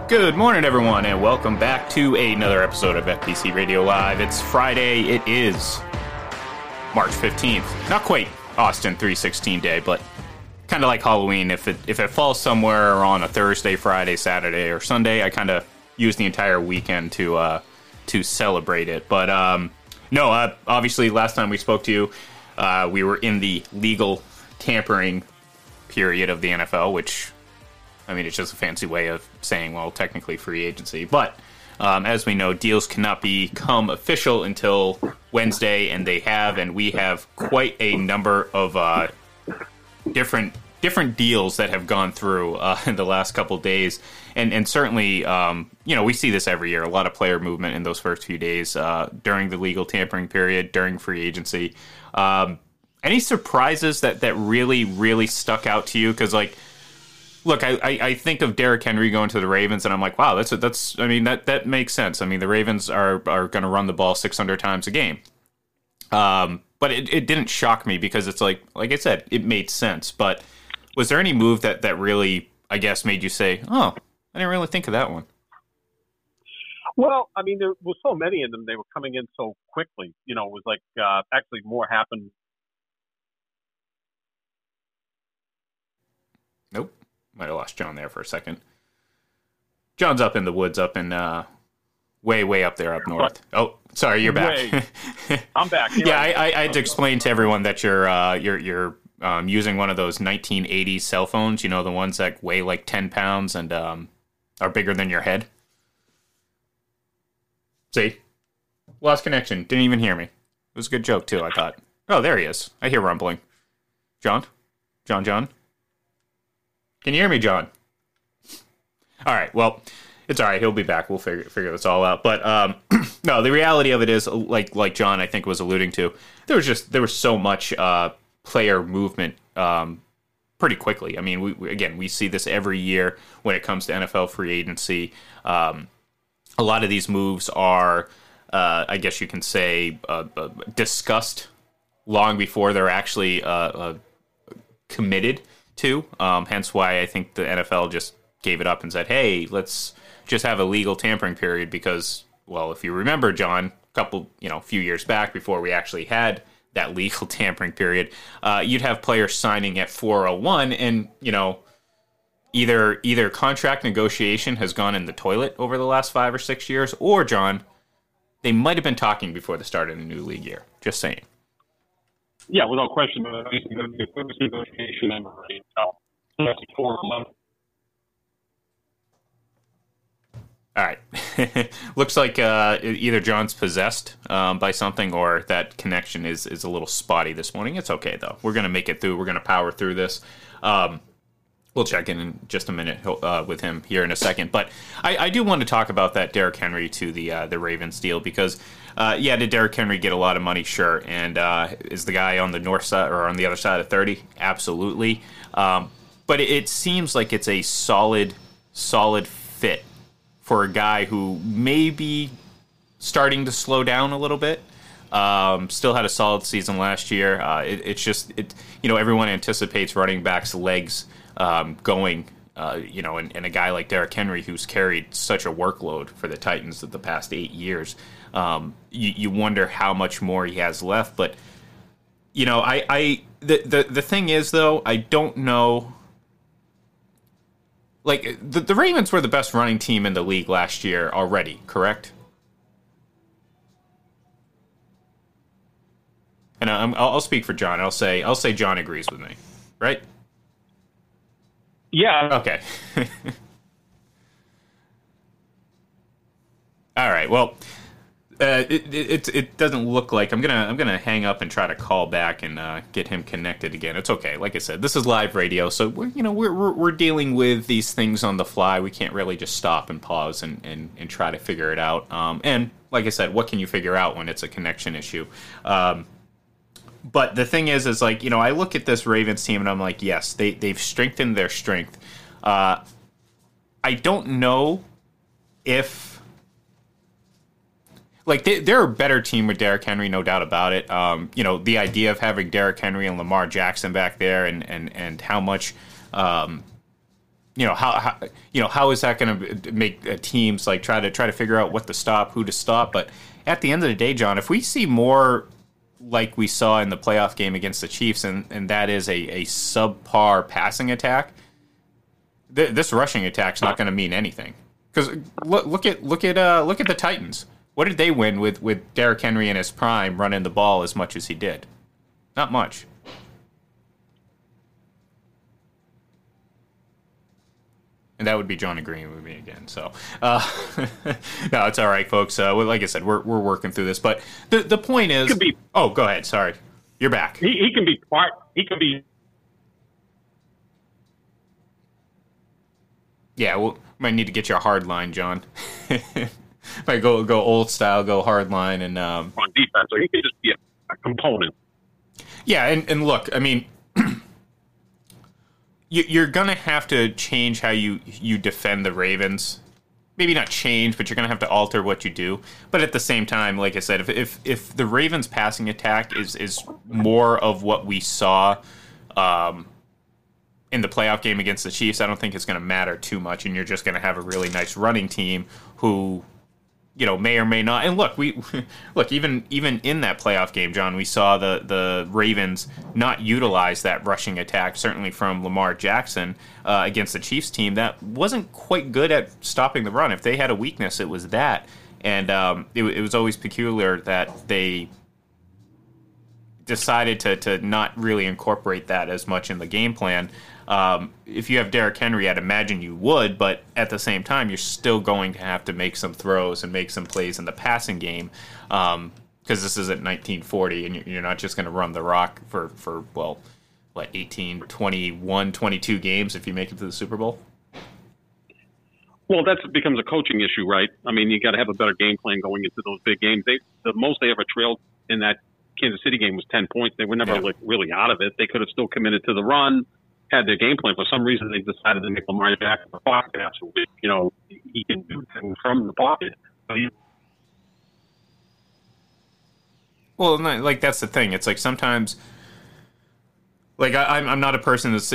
Good morning, everyone, and welcome back to another episode of FPC Radio Live. It's Friday. It is March 15th. Not quite Austin 316 Day, but kind of like Halloween. If it falls somewhere on a Thursday, Friday, Saturday, or Sunday, I kind of use the entire weekend to celebrate it. But obviously, last time we spoke to you, we were in the legal tampering period of the NFL, which, I mean, it's just a fancy way of saying, well, technically free agency. But as we know, deals cannot become official until Wednesday, and we have quite a number of different deals that have gone through in the last couple days. And certainly, we see this every year, a lot of player movement in those first few days during the legal tampering period, during free agency. Any surprises that really, really stuck out to you? Because, look, I think of Derrick Henry going to the Ravens, and I'm like, wow, that makes sense. I mean, the Ravens are going to run the ball 600 times a game. But it didn't shock me because it's like I said, it made sense. But was there any move that really, I guess, made you say, oh, I didn't really think of that one? Well, I mean, there was so many of them. They were coming in so quickly. It was like actually more happened. Nope. Might have lost John there for a second. John's up in the woods, up in way up there up north. Oh, sorry, you're back. I'm back. Yeah, I had to explain to everyone that you're using one of those 1980s cell phones. You know, the ones that weigh like 10 pounds and are bigger than your head. See, lost connection. Didn't even hear me. It was a good joke too, I thought. Oh, there he is. I hear rumbling. John. Can you hear me, John? All right, well, it's all right. He'll be back. We'll figure this all out. But no, the reality of it is, like John, I think, was alluding to, there was so much player movement pretty quickly. I mean, we see this every year when it comes to NFL free agency. A lot of these moves are, I guess you can say, discussed long before they're actually committed to. Hence why I think the NFL just gave it up and said, hey, let's just have a legal tampering period because, well, if you remember, John, a few years back before we actually had that legal tampering period, you'd have players signing at 401 and, either contract negotiation has gone in the toilet over the last 5 or 6 years, or, John, they might have been talking before the start of the new league year. Just saying. Yeah, without question. But at least the first negotiation and that's 4-11. All right. Looks like either John's possessed by something or that connection is a little spotty this morning. It's okay, though. We're going to make it through. We're going to power through this. We'll check in just a minute with him here in a second. But I do want to talk about that Derrick Henry to the Ravens deal because, did Derrick Henry get a lot of money? Sure. And is the guy on the north side or on the other side of 30? Absolutely. But it seems like it's a solid fit for a guy who may be starting to slow down a little bit. Still had a solid season last year. Everyone anticipates running backs' legs going, and a guy like Derrick Henry who's carried such a workload for the Titans the past 8 years. You wonder how much more he has left. But, the thing is, though, I don't know. Like, the Ravens were the best running team in the league last year already, correct? And I'll speak for John. I'll say John agrees with me, right? Yeah. Okay. All right. Well, it doesn't look like I'm gonna hang up and try to call back and get him connected again. It's okay. Like I said, this is live radio, so we're dealing with these things on the fly. We can't really just stop and pause and try to figure it out. And like I said, what can you figure out when it's a connection issue? But the thing is like, I look at this Ravens team and I'm like, yes, they've strengthened their strength. I don't know if. Like, they're a better team with Derrick Henry, no doubt about it. The idea of having Derrick Henry and Lamar Jackson back there and how much, how is that going to make teams like try to figure out what to stop, who to stop? But at the end of the day, John, if we see more like we saw in the playoff game against the Chiefs, and that is a subpar passing attack, this rushing attack's not going to mean anything. Because look at the Titans. What did they win with Derrick Henry in his prime running the ball as much as he did? Not much. And that would be John agreeing with me again. So, no, it's all right, folks. Like I said, we're working through this. But the point is, oh, go ahead. Sorry, you're back. He can be part. He can be. Yeah, well, might need to get you a hard line, John. Might go old style, go hard line, and on defense, so he can just be a component. Yeah, and look, I mean, you're going to have to change how you defend the Ravens. Maybe not change, but you're going to have to alter what you do. But at the same time, like I said, if the Ravens' passing attack is more of what we saw in the playoff game against the Chiefs, I don't think it's going to matter too much, and you're just going to have a really nice running team who, may or may not. And look, even in that playoff game, John, we saw the Ravens not utilize that rushing attack, certainly from Lamar Jackson against the Chiefs team that wasn't quite good at stopping the run. If they had a weakness, it was that. And it was always peculiar that they decided to not really incorporate that as much in the game plan. If you have Derrick Henry, I'd imagine you would, but at the same time, you're still going to have to make some throws and make some plays in the passing game because this isn't 1940, and you're not just going to run the rock for 18, 21, 22 games if you make it to the Super Bowl? Well, that becomes a coaching issue, right? I mean, you got to have a better game plan going into those big games. The most they ever trailed in that Kansas City game was 10 points. They were never really out of it. They could have still committed to the run, had their game plan. For some reason, they decided to make Lamar Jackson the pocket passer, which, he can do things from the pocket. Well, like, that's the thing. It's like sometimes, like, I'm not a person that's,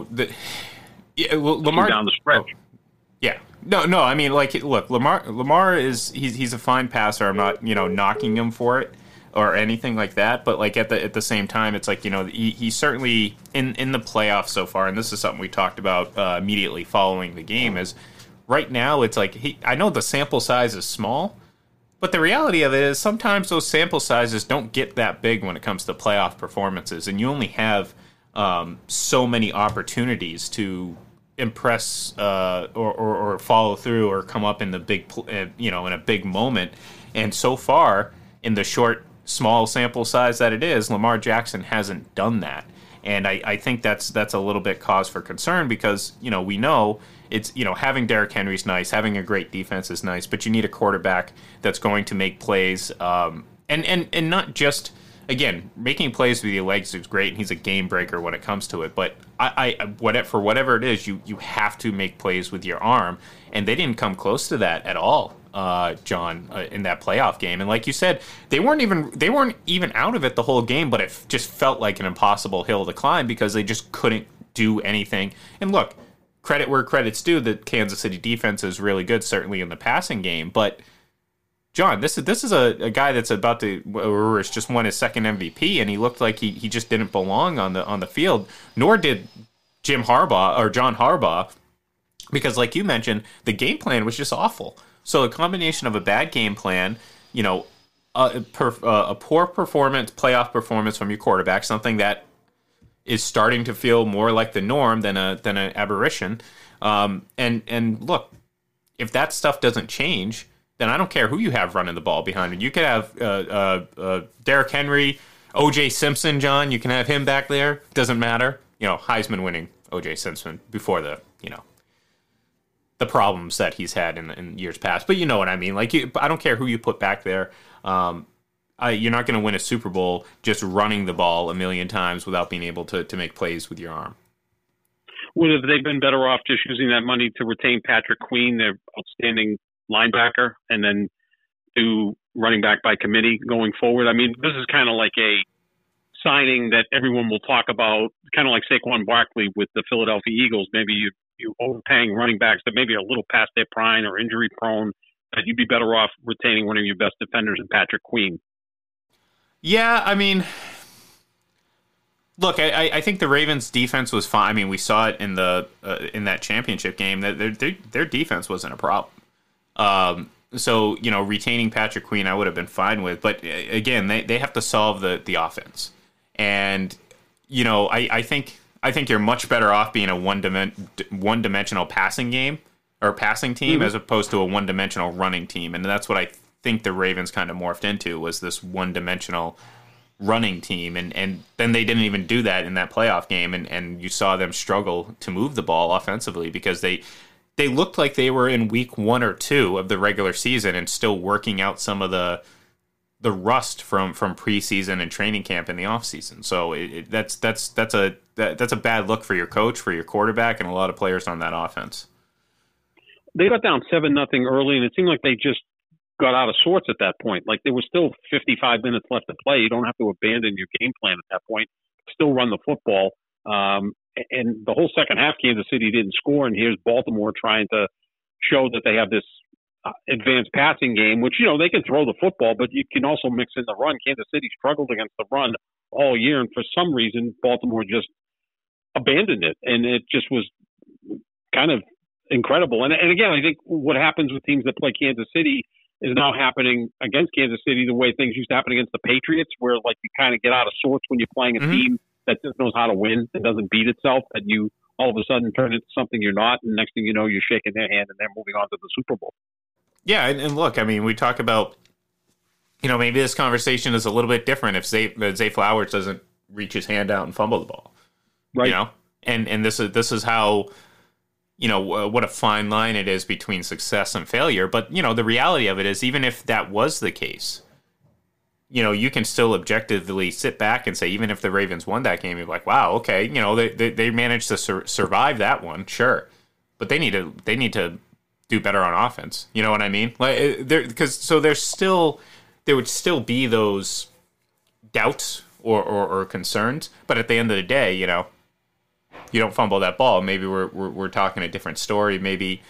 Lamar down the stretch. Oh, yeah. No. I mean, like, look, Lamar is he's a fine passer. I'm not knocking him for it or anything like that. But like at the same time, it's like he certainly in the playoffs so far, and this is something we talked about immediately following the game. Is right now it's like I know the sample size is small, but the reality of it is sometimes those sample sizes don't get that big when it comes to playoff performances, and you only have so many opportunities to impress or follow through or come up in the big in a big moment. And so far in the small sample size that it is, Lamar Jackson hasn't done that, and I think that's a little bit cause for concern because we know it's having Derrick Henry's nice, having a great defense is nice, but you need a quarterback that's going to make plays and not just. Again, making plays with your legs is great, and he's a game breaker when it comes to it. But for whatever it is, you have to make plays with your arm, and they didn't come close to that at all, John, in that playoff game. And like you said, they weren't even out of it the whole game, but it just felt like an impossible hill to climb because they just couldn't do anything. And look, credit where credit's due, the Kansas City defense is really good, certainly in the passing game, but. John, this is a guy that's about to or has just won his second MVP, and he looked like he just didn't belong on the field. Nor did John Harbaugh, because like you mentioned, the game plan was just awful. So a combination of a bad game plan, a poor performance, playoff performance from your quarterback, something that is starting to feel more like the norm than an aberration. And look, if that stuff doesn't change, then I don't care who you have running the ball behind him. You could have Derrick Henry, O.J. Simpson, John. You can have him back there. Doesn't matter. Heisman winning O.J. Simpson before the problems that he's had in years past. But you know what I mean. Like, I don't care who you put back there. You're not going to win a Super Bowl just running the ball a million times without being able to make plays with your arm. Would have they been better off just using that money to retain Patrick Queen, their outstanding linebacker, and then do running back by committee going forward? I mean, this is kind of like a signing that everyone will talk about, kind of like Saquon Barkley with the Philadelphia Eagles. Maybe you overpaying running backs that maybe are a little past their prime or injury prone, that you'd be better off retaining one of your best defenders in Patrick Queen. Yeah, I mean, look, I think the Ravens' defense was fine. I mean, we saw it in that championship game that their defense wasn't a problem. So, retaining Patrick Queen, I would have been fine with. But again, they have to solve the offense, and I think you're much better off being a one-dimensional passing game or passing team as opposed to a one-dimensional running team, and that's what I think the Ravens kind of morphed into, was this one-dimensional running team, and then they didn't even do that in that playoff game, and you saw them struggle to move the ball offensively because they looked like they were in week 1 or 2 of the regular season and still working out some of the rust from preseason and training camp in the offseason. So that's a bad look for your coach, for your quarterback, and a lot of players on that offense. They got down 7-0 early, and it seemed like they just got out of sorts at that point. Like, there was still 55 minutes left to play. You don't have to abandon your game plan at that point. Still run the football. And the whole second half, Kansas City didn't score, and here's Baltimore trying to show that they have this advanced passing game, which, they can throw the football, but you can also mix in the run. Kansas City struggled against the run all year, and for some reason, Baltimore just abandoned it, and it just was kind of incredible. And again, I think what happens with teams that play Kansas City is now happening against Kansas City the way things used to happen against the Patriots, where like you kind of get out of sorts when you're playing a team that just knows how to win and doesn't beat itself, that you all of a sudden turn into something you're not, and next thing you know, you're shaking their hand and they're moving on to the Super Bowl. Yeah, and look, I mean, we talk about, maybe this conversation is a little bit different if Zay Flowers doesn't reach his hand out and fumble the ball, right? And this is how, what a fine line it is between success and failure. But, the reality of it is, even if that was the case, you can still objectively sit back and say, even if the Ravens won that game, you're like, wow, okay, they managed to survive that one, sure, but they need to do better on offense. You know what I mean? Like, there would still be those doubts or concerns, but at the end of the day, you don't fumble that ball. Maybe we're talking a different story. Maybe,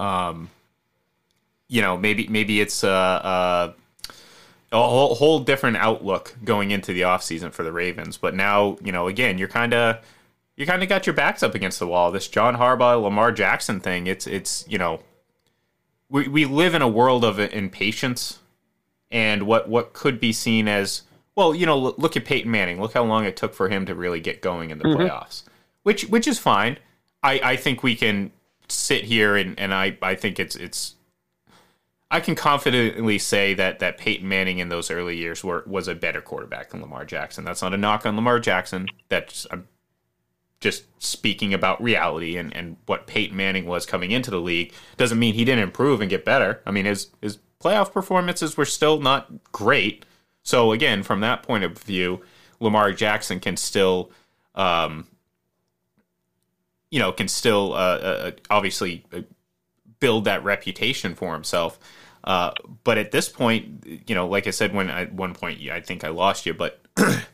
maybe it's a whole different outlook going into the offseason for the Ravens. But now, again, you're kind of got your backs up against the wall. This John Harbaugh, Lamar Jackson thing, it's we live in a world of impatience and what could be seen as, well, look at Peyton Manning. Look how long it took for him to really get going in the playoffs, which is fine. I think we can sit here and I think it's I can confidently say that Peyton Manning in those early years was a better quarterback than Lamar Jackson. That's not a knock on Lamar Jackson. I'm just speaking about reality and what Peyton Manning was coming into the league. Doesn't mean he didn't improve and get better. I mean, his playoff performances were still not great. So again, from that point of view, Lamar Jackson can still, obviously build that reputation for himself. But at this point, like I said, when at one point I think I lost you, but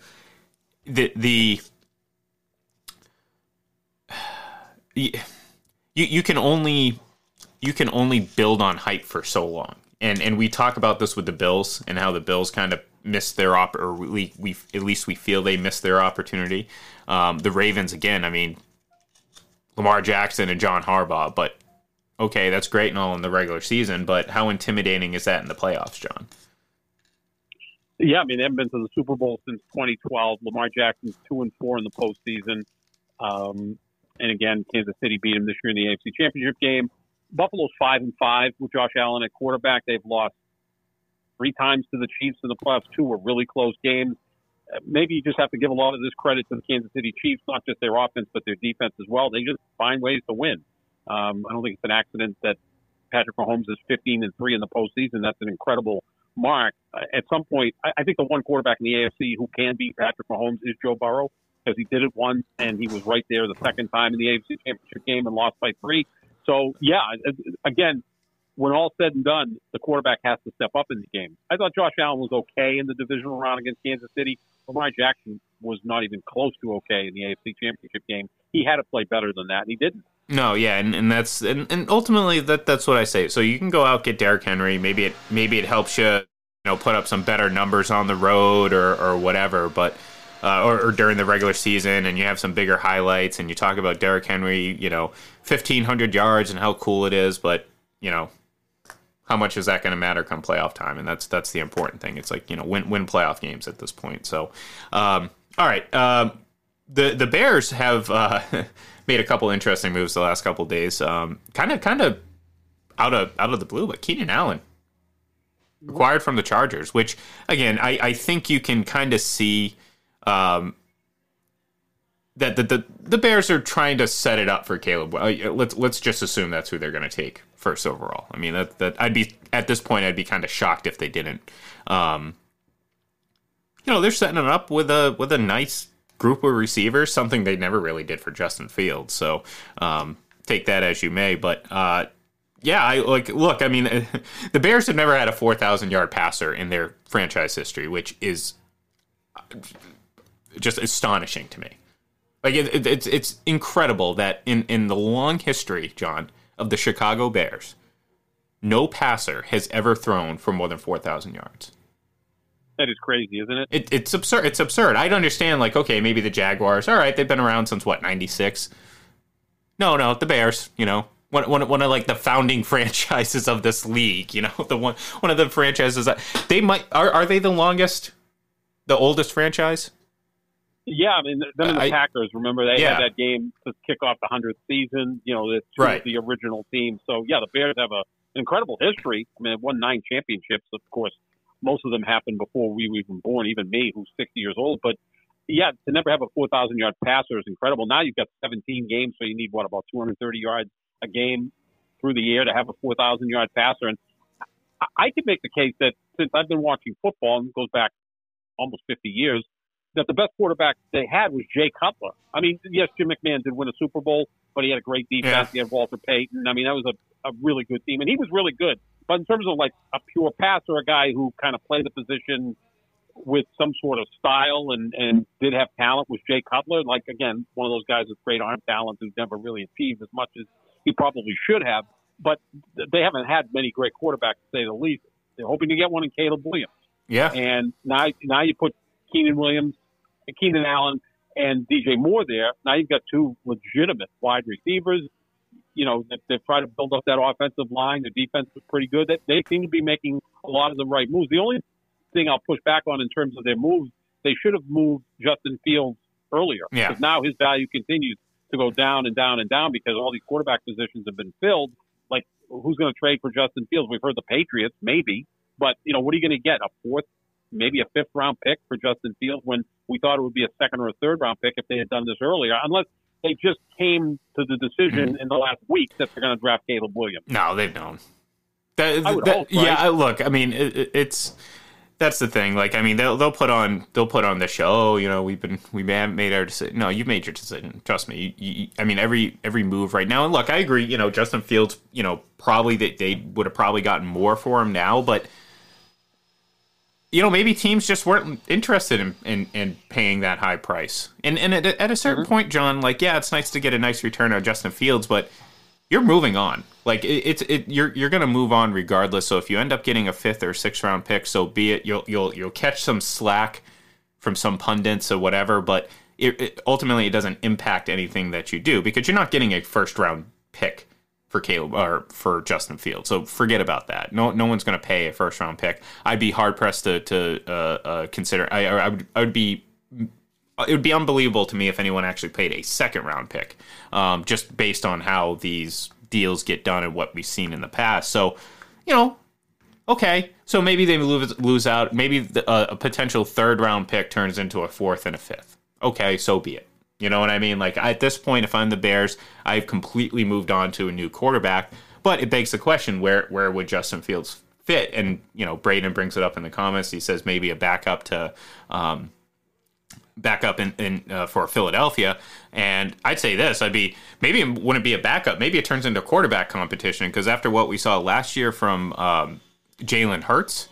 you can only build on hype for so long, and we talk about this with the Bills and how the Bills kind of missed their at least we feel they missed their opportunity. The Ravens, again, I mean, Lamar Jackson and John Harbaugh, but okay, that's great and all in the regular season, but how intimidating is that in the playoffs, John? Yeah, I mean, they haven't been to the Super Bowl since 2012. Lamar Jackson's 2-4 in the postseason. And again, Kansas City beat him this year in the AFC Championship game. Buffalo's 5-5 with Josh Allen at quarterback. They've lost 3 times to the Chiefs in the playoffs. 2 were really close games. Maybe you just have to give a lot of this credit to the Kansas City Chiefs, not just their offense, but their defense as well. They just find ways to win. I don't think it's an accident that Patrick Mahomes is 15-3 in the postseason. That's an incredible mark. At some point, I think the one quarterback in the AFC who can beat Patrick Mahomes is Joe Burrow, because he did it once and he was right there the second time in the AFC Championship game and lost by 3. So, yeah, again, when all's said and done, the quarterback has to step up in the game. I thought Josh Allen was okay in the divisional round against Kansas City. Lamar Jackson was not even close to okay in the AFC Championship game. He had to play better than that, and he didn't. No, yeah, and that's and ultimately that's what I say. So you can go out, get Derrick Henry. Maybe it helps you, put up some better numbers on the road or whatever. But or during the regular season, and you have some bigger highlights, and you talk about Derrick Henry, 1,500 yards and how cool it is. But how much is that going to matter come playoff time? And that's the important thing. It's like win playoff games at this point. So all right, the Bears have. Made a couple interesting moves the last couple of days. Kind of out of the blue, but Keenan Allen acquired from the Chargers, which again I think you can kind of see that the Bears are trying to set it up for Caleb. Let's just assume that's who they're going to take first overall. I mean that I'd be at this point I'd be kind of shocked if they didn't. They're setting it up with a nice group of receivers, something they never really did for Justin Fields. So take that as you may. But look, I mean, the Bears have never had a 4,000-yard passer in their franchise history, which is just astonishing to me. Like it's incredible that in the long history, John, of the Chicago Bears, no passer has ever thrown for more than 4,000 yards. That is crazy, isn't it? It's absurd. It's absurd. I'd understand, like, okay, maybe the Jaguars. All right, they've been around since, 96? No, the Bears, one of, like, the founding franchises of this league, one of the franchises that they might... Are they the oldest franchise? Yeah, I mean, them and the Packers, remember, they had that game to kick off the 100th season, the original team. So, yeah, the Bears have an incredible history. I mean, they've won 9 championships, of course. Most of them happened before we were even born, even me, who's 60 years old. But, yeah, to never have a 4,000-yard passer is incredible. Now you've got 17 games, so you need, about 230 yards a game through the year to have a 4,000-yard passer. And I could make the case that since I've been watching football, and it goes back almost 50 years, that the best quarterback they had was Jay Cutler. I mean, yes, Jim McMahon did win a Super Bowl, but he had a great defense. Yeah. He had Walter Payton. I mean, that was a really good team, and he was really good. But in terms of like a pure passer, a guy who kind of played the position with some sort of style and did have talent was Jay Cutler. Like, again, one of those guys with great arm talent who's never really achieved as much as he probably should have. But they haven't had many great quarterbacks, to say the least. They're hoping to get one in Caleb Williams. Yeah. And now you put Keenan Allen and DJ Moore there. Now you've got 2 legitimate wide receivers. They've tried to build up that offensive line. The defense was pretty good. They seem to be making a lot of the right moves. The only thing I'll push back on in terms of their moves, they should have moved Justin Fields earlier. Yeah. Because now his value continues to go down and down and down because all these quarterback positions have been filled. Like, who's going to trade for Justin Fields? We've heard the Patriots, maybe. But, what are you going to get? A 4th, maybe a 5th-round pick for Justin Fields when we thought it would be a 2nd or a 3rd-round pick if they had done this earlier, unless they just came to the decision in the last week that they're going to draft Caleb Williams. No, they've known. I would hope, right? Yeah, look, I mean, it's that's the thing. Like, I mean, they'll put on the show. We haven't made our decision. No, you've made your decision. Trust me. I mean, every move right now. And look, I agree. Justin Fields. Probably they would have probably gotten more for him now, but. Maybe teams just weren't interested in paying that high price. And at a certain point, John, like, yeah, it's nice to get a nice return on Justin Fields, but you're moving on. Like, you're going to move on regardless. So if you end up getting a 5th or 6th round pick, so be it. You'll catch some slack from some pundits or whatever, but ultimately it doesn't impact anything that you do because you're not getting a 1st round pick for Caleb or for Justin Fields. So forget about that. No one's going to pay a 1st round pick. I'd be hard pressed to consider. I would be. It would be unbelievable to me if anyone actually paid a 2nd round pick, just based on how these deals get done and what we've seen in the past. So, okay. So maybe they lose out. Maybe a potential 3rd round pick turns into a 4th and a 5th. Okay, so be it. You know what I mean? Like, at this point, if I'm the Bears, I've completely moved on to a new quarterback. But it begs the question, where would Justin Fields fit? And, Braden brings it up in the comments. He says maybe a backup to for Philadelphia. And I'd say this, maybe it wouldn't be a backup. Maybe it turns into a quarterback competition because after what we saw last year from Jalen Hurts,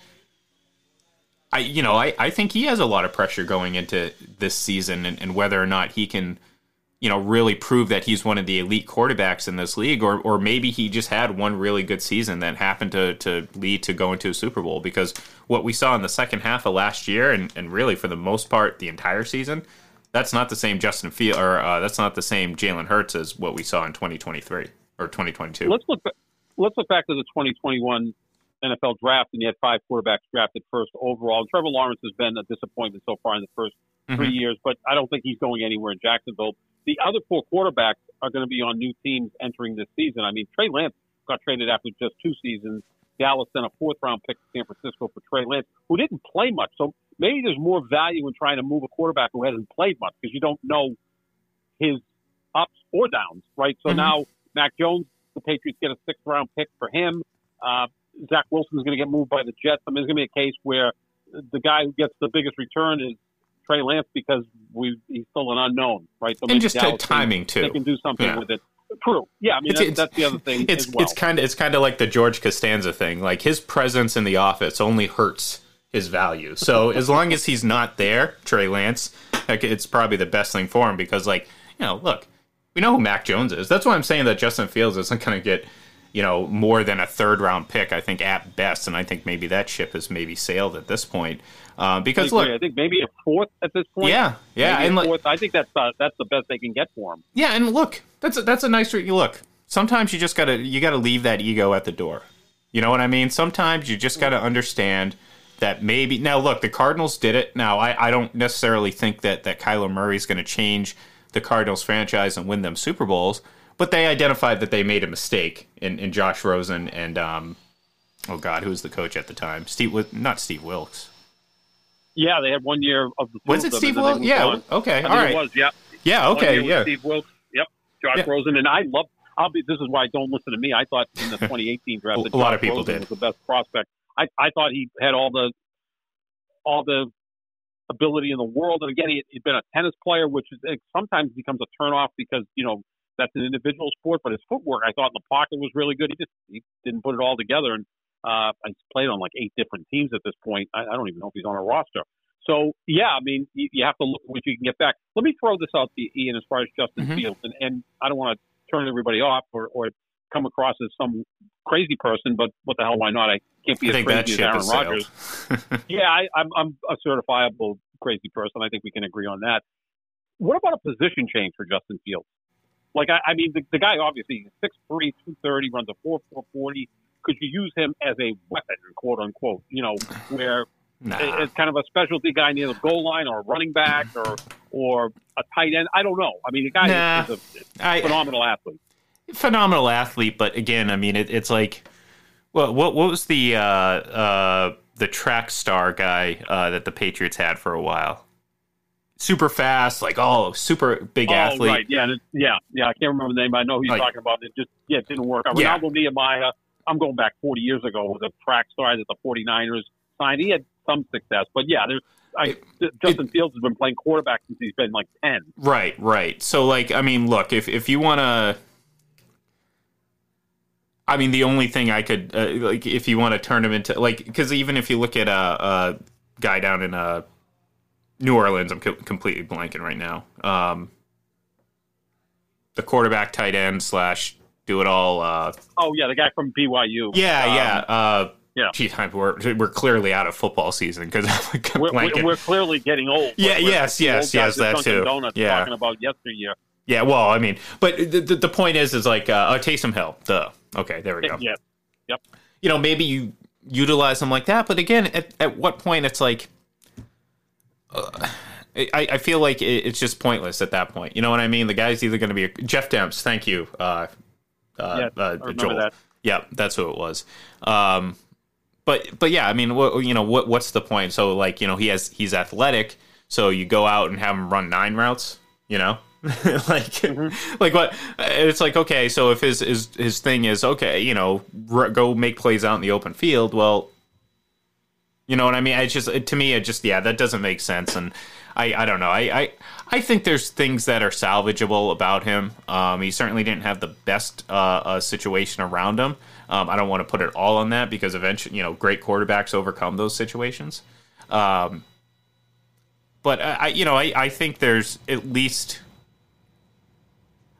I think he has a lot of pressure going into this season and whether or not he can really prove that he's one of the elite quarterbacks in this league, or maybe he just had one really good season that happened to lead to going to a Super Bowl. Because what we saw in the second half of last year, and really for the most part the entire season, that's not the same Justin Fields, or that's not the same Jalen Hurts as what we saw in 2023 or 2022. Let's look back to the 2021 NFL draft, and you had 5 quarterbacks drafted first overall. Trevor Lawrence has been a disappointment so far in the first 3 years, but I don't think he's going anywhere in Jacksonville. The other 4 quarterbacks are going to be on new teams entering this season. I mean, Trey Lance got traded after just 2 seasons. Dallas sent a 4th-round pick to San Francisco for Trey Lance, who didn't play much. So maybe there's more value in trying to move a quarterback who hasn't played much because you don't know his ups or downs, right? So now Mac Jones, the Patriots get a 6th-round pick for him. Zach Wilson's going to get moved by the Jets. I mean, there's going to be a case where the guy who gets the biggest return is Trey Lance because he's still an unknown, right? So and just timing too. They can do something with it. True. Yeah, I mean that's the other thing as well. It's kind of like the George Costanza thing. Like his presence in the office only hurts his value. So as long as he's not there, Trey Lance, it's probably the best thing for him because, like, look, we know who Mac Jones is. That's why I'm saying that Justin Fields isn't going to get more than a 3rd-round pick, I think, at best. And I think maybe that ship has maybe sailed at this point. Because look, I think maybe a 4th at this point. Yeah, and 4th. I think that's the best they can get for him. Yeah, and look, that's a nice look. Sometimes you just gotta leave that ego at the door. You know what I mean? Sometimes you just gotta understand that maybe now. Look, the Cardinals did it. Now I don't necessarily think that Kyler Murray's going to change the Cardinals franchise and win them Super Bowls. But they identified that they made a mistake in Josh Rosen and oh God, who was the coach at the time? Not Steve Wilkes. Yeah, they had 1 year of the. Was it Steve Wilkes? Yeah. Okay. All right. It was. Yeah. Yeah. Okay. Yeah. Steve Wilkes. Yep. Josh Rosen, and I love. This is why don't listen to me. I thought in the 2018 draft that a lot of Josh people Rosen did. was the best prospect. I thought he had all the ability in the world, and again, he'd been a tennis player, which sometimes becomes a turnoff because that's an individual sport, but his footwork, I thought, in the pocket was really good. He didn't put it all together, and he's played on like 8 different teams at this point. I don't even know if he's on a roster. So, yeah, I mean, you have to look at what you can get back. Let me throw this out to Ian as far as Justin Fields, and I don't want to turn everybody off or come across as some crazy person, but what the hell, why not? I can't be as crazy as Aaron Rodgers. Yeah, I'm a certifiable crazy person. I think we can agree on that. What about a position change for Justin Fields? Like, I mean, the guy obviously 6'3", 230, runs a 4.40. Could you use him as a weapon, quote unquote? Where it's kind of a specialty guy near the goal line, or a running back, or a tight end. I don't know. I mean, the guy is a phenomenal athlete. Phenomenal athlete, but again, I mean, it's like, well, what was the track star guy that the Patriots had for a while? Super fast, super big athlete. Right, yeah, I can't remember the name, but I know who you're talking about. It didn't work. Ronaldo Nehemiah, I'm going back 40 years ago, was a track star that the 49ers signed. He had some success, but yeah, Justin Fields has been playing quarterback since he's been like 10. Right. So, I mean, look, if you want to, I mean, the only thing I could, if you want to turn him into, because even if you look at a guy down in New Orleans, I'm completely blanking right now. The quarterback, tight end / do it all. The guy from BYU. Yeah. Geez, we're clearly out of football season because we're clearly getting old. Yeah. Yes. That too. Talking about yesteryear. Yeah. Well, I mean, but the point is like Taysom Hill. Duh. Okay, there we go. Yeah. Yep. Maybe you utilize them like that, but again, at what point it's like. I feel like it's just pointless at that point. You know what I mean? The guy's either going to be Jeff Demps. Thank you, I remember Joel. That. Yeah, that's who it was. But yeah, I mean, what's the point? So he's athletic. So you go out and have him run 9 routes. Like what? It's like, okay, so if his thing is okay, go make plays out in the open field. Well. You know what I mean? That doesn't make sense, and I don't know. I think there's things that are salvageable about him. He certainly didn't have the best situation around him. I don't want to put it all on that because eventually, great quarterbacks overcome those situations. But I think there's at least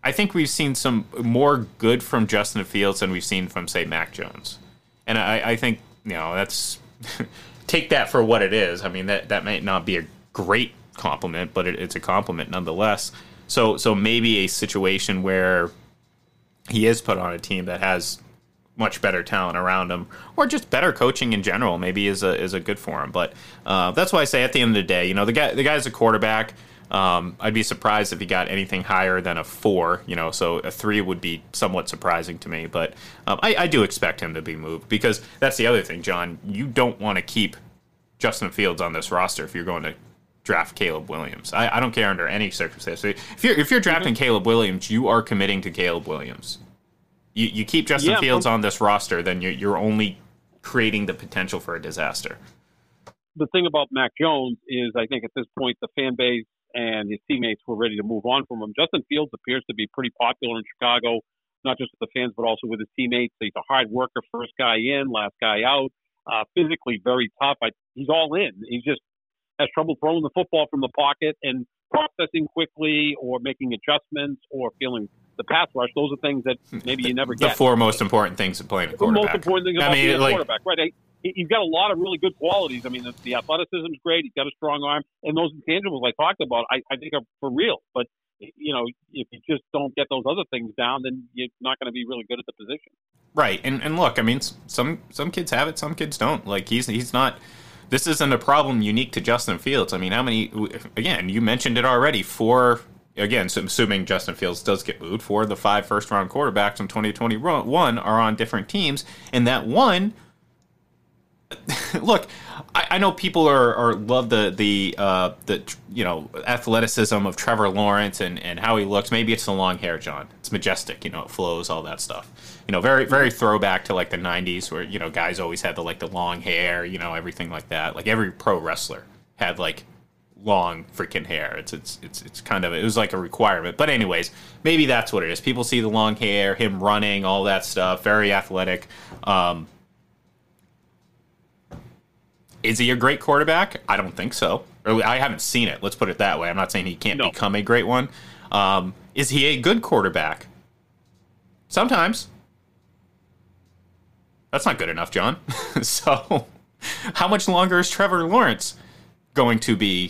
I think we've seen some more good from Justin Fields than we've seen from, say, Mac Jones. And I think, that's take that for what it is. I mean, that might not be a great compliment, but it's a compliment nonetheless. So maybe a situation where he is put on a team that has much better talent around him, or just better coaching in general, maybe is a good for him. But that's why I say at the end of the day, the guy's a quarterback. I'd be surprised if he got anything higher than a 4, so a 3 would be somewhat surprising to me. But I do expect him to be moved, because that's the other thing, John. You don't want to keep Justin Fields on this roster if you're going to draft Caleb Williams. I don't care under any circumstance. If you're drafting Caleb Williams, you are committing to Caleb Williams. You keep Justin Fields on this roster, then you're only creating the potential for a disaster. The thing about Mac Jones is, I think at this point, the fan base and his teammates were ready to move on from him. Justin Fields appears to be pretty popular in Chicago, not just with the fans, but also with his teammates. He's a hard worker, first guy in, last guy out, physically very tough. He's all in. He just has trouble throwing the football from the pocket and processing quickly, or making adjustments, or feeling the pass rush. Those are things that maybe you never get. The 4 most important things of playing a quarterback. The most important things about being a quarterback, right? He's got a lot of really good qualities. I mean, the athleticism is great. He's got a strong arm. And those intangibles I talked about, I think are for real. But, if you just don't get those other things down, then you're not going to be really good at the position. Right. And look, I mean, some kids have it, some kids don't. Like, he's not... This isn't a problem unique to Justin Fields. I mean, how many... Again, you mentioned it already. 4... Again, so assuming Justin Fields does get moved, 4 of the 5 first-round quarterbacks in 2021 are on different teams. And that one... Look, I know people are love the athleticism of Trevor Lawrence and how he looks. Maybe it's the long hair, John. It's majestic, it flows, all that stuff. Very very throwback to like the 90s, where guys always had the long hair, everything like that. Like every pro wrestler had like long freaking hair. It's kind of, it was like a requirement. But anyways, maybe that's what it is. People see the long hair, him running, all that stuff, very athletic. Is he a great quarterback? I don't think so. Or I haven't seen it. Let's put it that way. I'm not saying he can't become a great one. Is he a good quarterback? Sometimes. That's not good enough, John. So, how much longer is Trevor Lawrence going to be,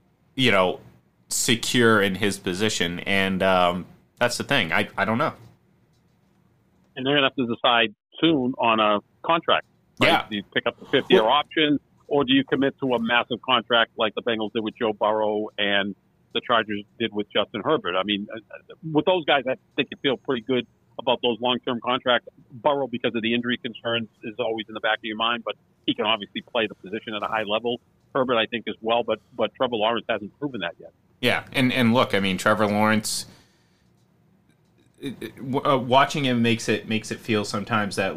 secure in his position? And that's the thing. I don't know. And they're going to have to decide soon on a contract. Right? Yeah. Do you pick up the 5th-year option, or do you commit to a massive contract like the Bengals did with Joe Burrow and the Chargers did with Justin Herbert? I mean, with those guys, I think you feel pretty good about those long-term contracts. Burrow, because of the injury concerns, is always in the back of your mind, but he can obviously play the position at a high level. Herbert, I think, as well, but Trevor Lawrence hasn't proven that yet. Yeah, and look, I mean, Trevor Lawrence, watching him makes it feel sometimes that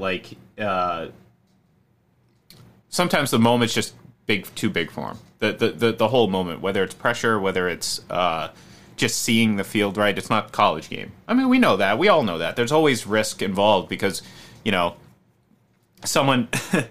sometimes the moment's just too big for him. The whole moment, whether it's pressure, whether it's just seeing the field right. It's not a college game. I mean, we know that. We all know that. There's always risk involved because, someone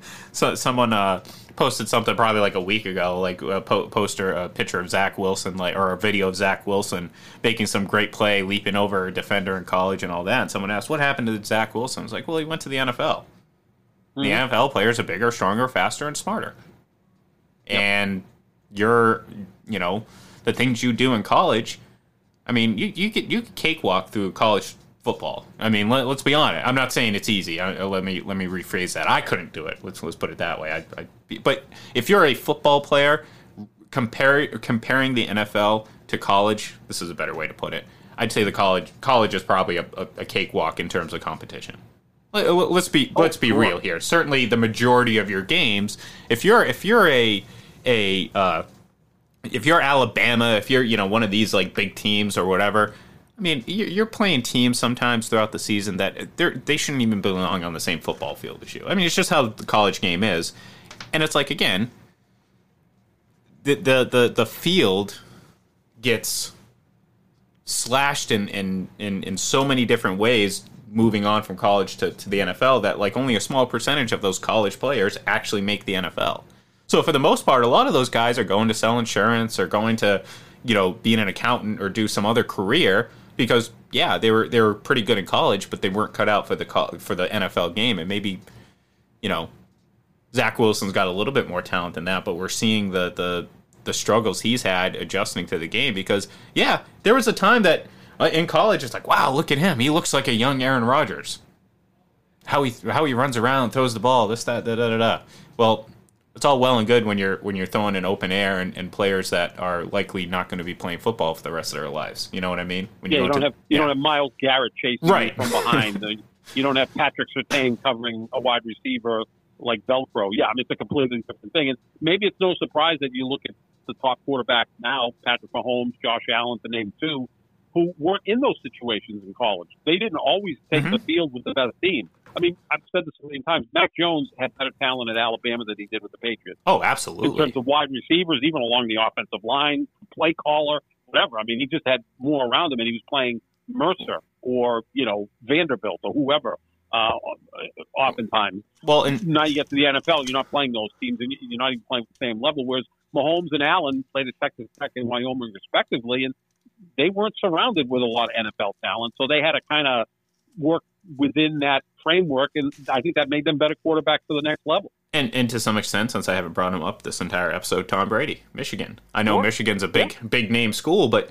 posted something probably like a week ago, like a picture of Zach Wilson, or a video of Zach Wilson making some great play, leaping over a defender in college and all that. And someone asked, what happened to Zach Wilson? I was like, well, he went to the NFL. The NFL players are bigger, stronger, faster, and smarter. Yep. And the things you do in college, I mean, you could cakewalk through college football. I mean, let's be honest. I'm not saying it's easy. Let me rephrase that. I couldn't do it. Let's put it that way. But if you're a football player, comparing the NFL to college, this is a better way to put it. I'd say the college is probably a cakewalk in terms of competition. Let's be real here. Certainly, the majority of your games, if you're Alabama, if you're one of these like big teams or whatever, I mean, you're playing teams sometimes throughout the season that they shouldn't even belong on the same football field as you. I mean, it's just how the college game is, and it's like, again, the field gets slashed in so many different ways, moving on from college to the NFL, that like only a small percentage of those college players actually make the NFL. So for the most part, a lot of those guys are going to sell insurance or going to, being an accountant or do some other career because they were pretty good in college, but they weren't cut out for the NFL game. And maybe, Zach Wilson's got a little bit more talent than that, but we're seeing the struggles he's had adjusting to the game because there was a time that in college it's like, wow, look at him, he looks like a young Aaron Rodgers. How he runs around, throws the ball, this, that, da, da, da, da. Well, it's all well and good when you're throwing in open air and players that are likely not going to be playing football for the rest of their lives. You know what I mean? When you don't have Myles Garrett chasing you from behind. You don't have Patrick Surtain covering a wide receiver like Velcro. Yeah, I mean, it's a completely different thing. And maybe it's no surprise that you look at the top quarterbacks now, Patrick Mahomes, Josh Allen, to name two, who weren't in those situations in college. They didn't always take the field with the best team. I mean, I've said this a million times. Mac Jones had better talent at Alabama than he did with the Patriots. Oh, absolutely. In terms of wide receivers, even along the offensive line, play caller, whatever. I mean, he just had more around him, and he was playing Mercer or, Vanderbilt or whoever oftentimes. Well, and now you get to the NFL, you're not playing those teams, and you're not even playing at the same level, whereas Mahomes and Allen played at Texas Tech and Wyoming respectively, and they weren't surrounded with a lot of NFL talent, so they had to kind of work within that framework, and I think that made them better quarterbacks to the next level. And to some extent, since I haven't brought him up this entire episode, Tom Brady, Michigan. I know Michigan's a big name school, but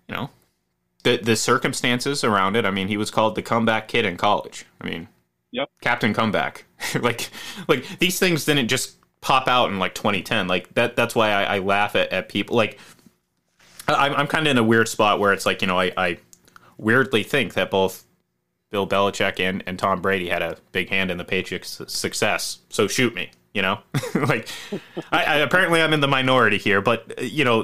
the circumstances around it. I mean, he was called the comeback kid in college. I mean, Captain Comeback. like these things didn't just pop out in like 2010. Like that's why I laugh at people. Like I'm kind of in a weird spot where it's like I weirdly think that both Bill Belichick and Tom Brady had a big hand in the Patriots' success. So shoot me, like I apparently I'm in the minority here, but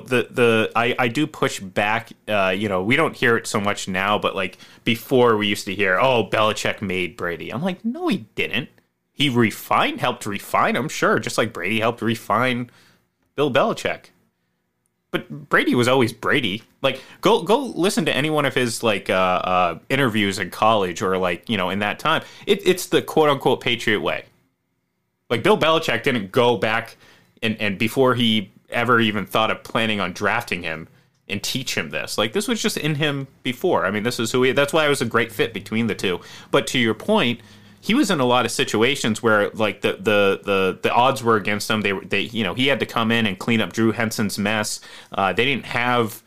I do push back. We don't hear it so much now, but like before we used to hear, oh, Belichick made Brady. I'm like, no, he didn't. He helped refine him, sure, just like Brady helped refine Bill Belichick. But Brady was always Brady. Like, go listen to any one of his like interviews in college or like in that time. It's the quote unquote Patriot way. Like Bill Belichick didn't go back and before he ever even thought of planning on drafting him and teach him this. Like this was just in him before. I mean, this is who he. That's why it was a great fit between the two. But to your point, he was in a lot of situations where like the odds were against him. They he had to come in and clean up Drew Henson's mess. They didn't have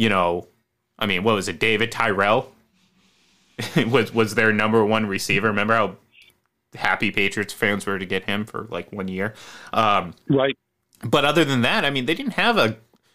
I mean, what was it? David Tyrell was their number one receiver. Remember how happy Patriots fans were to get him for like 1 year, right? But other than that, I mean, they didn't have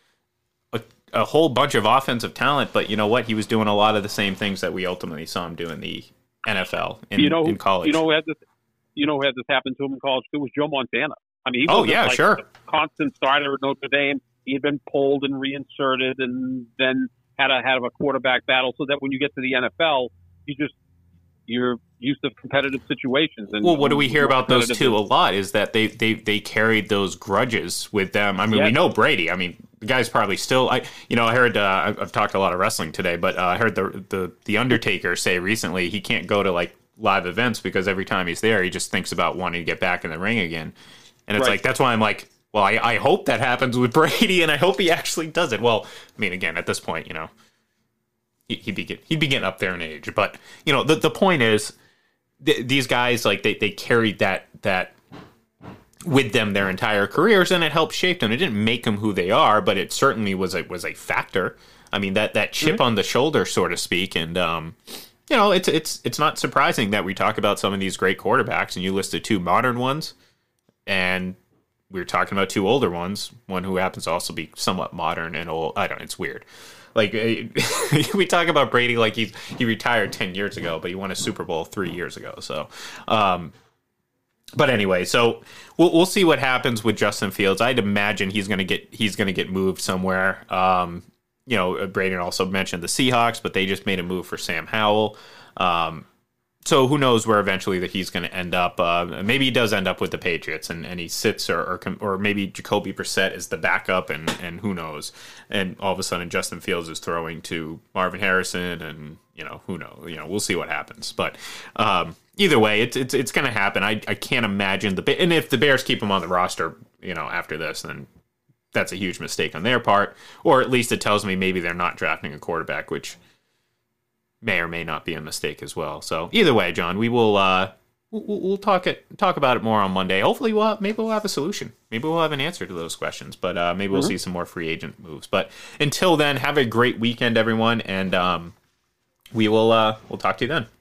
a whole bunch of offensive talent. But you know what? He was doing a lot of the same things that we ultimately saw him do in the NFL in college. Who had this happen to him in college too was Joe Montana. I mean, he was sure, a constant starter at Notre Dame. He had been pulled and reinserted, and then had a quarterback battle. So that when you get to the NFL, you're used to competitive situations. And what do we hear about those two a lot is that they carried those grudges with them. I mean, we know Brady. I mean, the guy's probably still. I heard. I've talked a lot of wrestling today, but I heard the Undertaker say recently he can't go to like live events because every time he's there, he just thinks about wanting to get back in the ring again. And it's like that's why I'm like, well, I hope that happens with Brady, and I hope he actually does it. Well, I mean, again, at this point, he'd be getting up there in age, but the point is, these guys like they carried that with them their entire careers, and it helped shape them. It didn't make them who they are, but it certainly was a factor. I mean, that chip on the shoulder, so to speak, and it's not surprising that we talk about some of these great quarterbacks, and you listed two modern ones, and we were talking about two older ones, one who happens to also be somewhat modern and old. It's weird. Like we talk about Brady like he retired 10 years ago, but he won a Super Bowl 3 years ago. So, but anyway, so we'll see what happens with Justin Fields. I'd imagine he's gonna get moved somewhere. Braden also mentioned the Seahawks, but they just made a move for Sam Howell. So who knows where eventually that he's going to end up. Maybe he does end up with the Patriots and he sits or maybe Jacoby Brissett is the backup and who knows. And all of a sudden Justin Fields is throwing to Marvin Harrison and, who knows. We'll see what happens. But either way, it's going to happen. I can't imagine and if the Bears keep him on the roster, after this, then that's a huge mistake on their part. Or at least it tells me maybe they're not drafting a quarterback, which may or may not be a mistake as well. So either way, John, we will we'll talk about it more on Monday. Hopefully, maybe we'll have a solution. Maybe we'll have an answer to those questions. But maybe we'll see some more free agent moves. But until then, have a great weekend, everyone, and we'll talk to you then.